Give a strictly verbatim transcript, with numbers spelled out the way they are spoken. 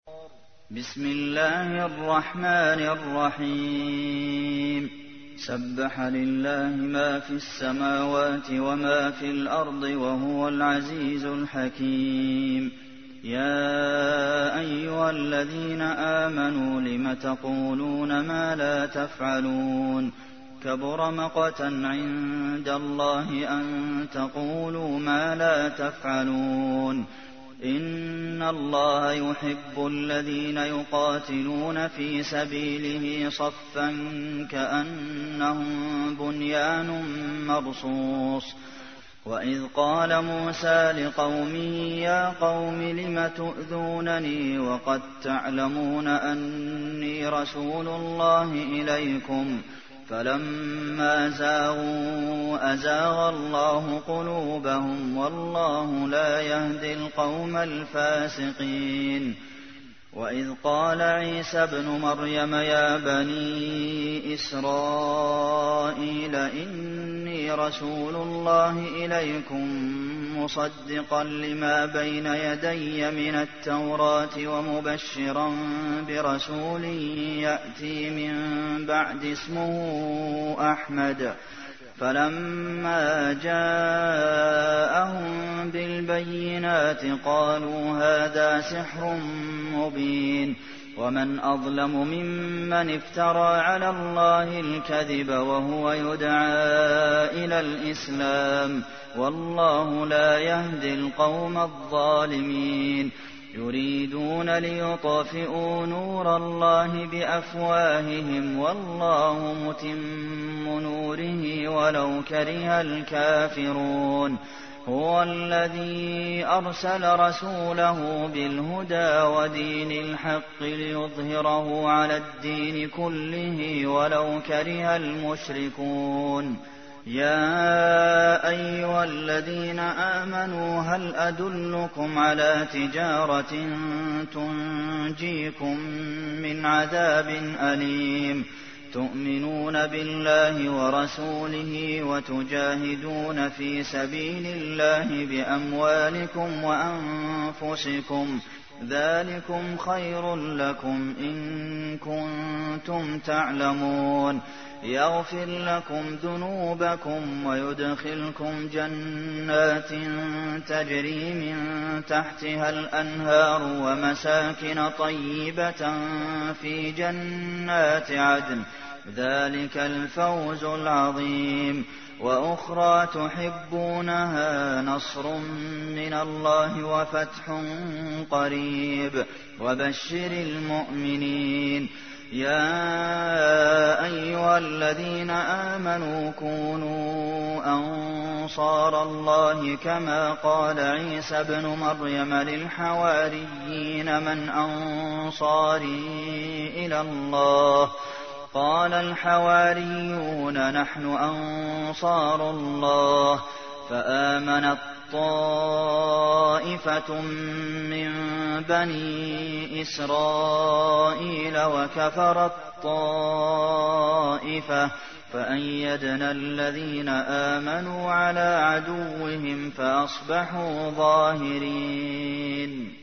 بسم الله الرحمن الرحيم سبح لله ما في السماوات وما في الأرض وهو العزيز الحكيم يا أيها الذين آمنوا لم تقولون ما لا تفعلون كبر مقتا عند الله أن تقولوا ما لا تفعلون إن الله يحب الذين يقاتلون في سبيله صفا كأنهم بنيان مرصوص وإذ قال موسى لقومه يا قوم لم تؤذونني وقد تعلمون أني رسول الله إليكم فلما زاغوا أزاغ الله قلوبهم والله لا يهدي القوم الفاسقين وإذ قال عيسى ابن مريم يا بني إسرائيل إني رسول الله إليكم مصدقا لما بين يدي من التوراة ومبشرا برسول يأتي من بعد اسمه أحمد فلما جاءهم بالبينات قالوا هذا سحر مبين ومن أظلم ممن افترى على الله الكذب وهو يدعى إلى الإسلام والله لا يهدي القوم الظالمين يريدون ليطفئوا نور الله بأفواههم والله متم نوره ولو كره الكافرون هو الذي أرسل رسوله بالهدى ودين الحق ليظهره على الدين كله ولو كره المشركون يا أيها الذين آمنوا هل أدلكم على تجارة تنجيكم من عذاب أليم تؤمنون بالله ورسوله وتجاهدون في سبيل الله بأموالكم وأنفسكم ذلكم خير لكم إن كنتم تعلمون يغفر لكم ذنوبكم ويدخلكم جنات تجري من تحتها الأنهار ومساكن طيبة في جنات عدن ذلك الفوز العظيم وأخرى تحبونها نصر من الله وفتح قريب وبشر المؤمنين يا أيها الذين آمنوا كونوا أنصار الله كما قال عيسى ابن مريم للحواريين من أنصاري إلى الله قال الحواريون نحن أنصار الله فآمنت طائفة من بني إسرائيل وكفرت طائفة فأيدنا الذين آمنوا على عدوهم فأصبحوا ظاهرين